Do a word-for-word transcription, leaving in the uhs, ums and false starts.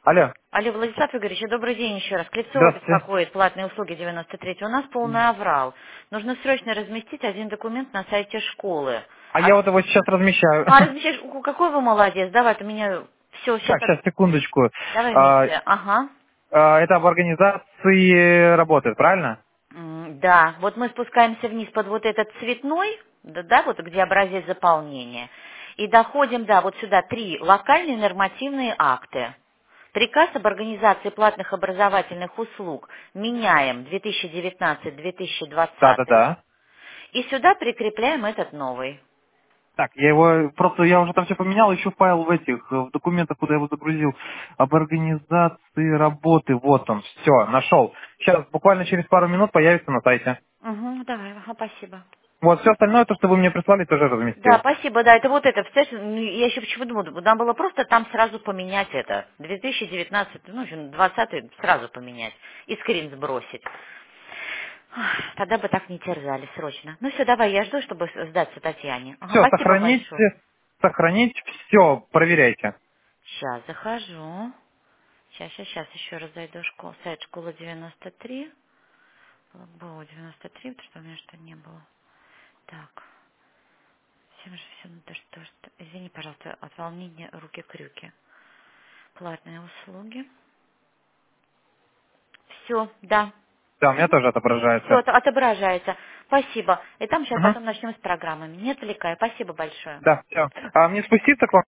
Алло, Алло, Владислав Игоревич, добрый день еще раз. Клевцова здравствуйте. беспокоит, платные услуги девяносто три. У нас полный аврал. Нужно срочно разместить один документ на сайте школы. А А, я вот его сейчас размещаю. а размещаешь, у- какой вы молодец, давай, ты меня все, сейчас, Так, сейчас, секундочку. давай А, вместе. Ага. а, Это об организации работает, правильно? М, Да, вот мы спускаемся вниз под вот этот цветной, да, да, вот где образец заполнения, и доходим, да, вот сюда три локальные нормативные акты. Приказ об организации платных образовательных услуг меняем две тысячи девятнадцать две тысячи двадцать Да-да-да. и сюда прикрепляем этот новый. Так, я его, просто я уже там все поменял, еще файл в этих, в документах, куда я его загрузил, об организации работы, вот он, все, нашел. Сейчас, буквально через пару минут появится на сайте. Угу, давай, ага, спасибо. Вот, все остальное, то, что вы мне прислали, тоже Да, разместил. спасибо, да, это вот это, представляешь, ну, я еще почему думаю, нам было просто там сразу поменять это, две тысячи девятнадцать, ну, в общем, двадцатый сразу поменять и скрин сбросить. Ах, тогда бы так не терзали срочно. Ну все, давай, я жду, чтобы с- сдаться Татьяне. Ага, Все, спасибо сохранить, большое. сохранить, все, проверяйте. Сейчас захожу. Сейчас, сейчас, сейчас еще раз зайду в школу, сайт школа девяносто три. Было девяносто три, потому что у меня что не было. Так, всем же все надо что, что... Извини, пожалуйста, от волнения руки-крюки. Платные услуги. Все, да. Да, у меня тоже Все отображается. отображается. Спасибо. И там сейчас Мгм. потом начнем с программами. Не отвлекай. Спасибо большое. Да, все. А мне спуститься к вам?